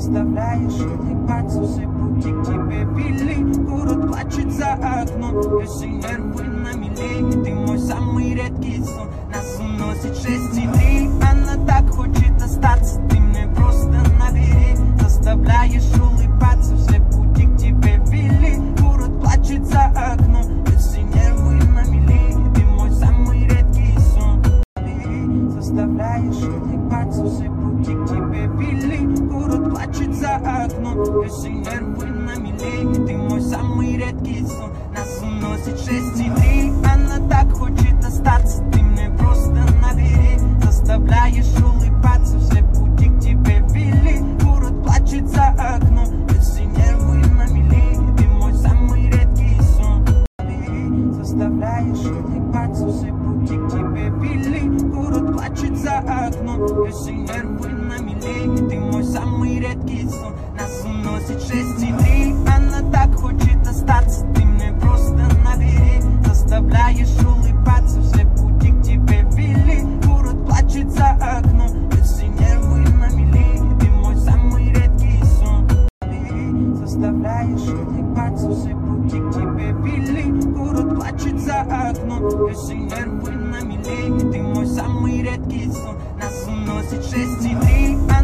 Заставляешь улыбаться, все пути к тебе вели. Город плачет за окном, все нервы на мели. Ты мой самый редкий сон, нас уносит 6:3. Она так хочет остаться, ты мне просто набери. Заставляешь улыбаться, все пути к тебе вели. Город плачет за окном, все нервы на мели. Ты мой самый редкий сон. Заставляешь улыбаться, все пути к тебе вели. Город плачет за окном, все нервы на мели. Ты мой самый редкий сон, нас уносит 6:3. Она так хочет остаться, ты мне просто набери. Заставляешь улыбаться, все пути к тебе вели. Город плачет за окном, все нервы на мели. Ты мой самый редкий сон. Заставляешь улыбаться, все пути к тебе вели. Город плачет за окном, все нервы на мели. Ты мой самый редкий сон, нас уносит 6:3. Она так хочет остаться, ты мне просто набери. Заставляешь улыбаться, все пути к тебе вели. Город плачет за окном, все нервы на мели. Ты мой самый редкий сон. Заставляешь улыбаться, все пути к тебе вели. Город плачет за окном, все нервы на мели. Ты мой самый редкий сон, нас уносит 6:3.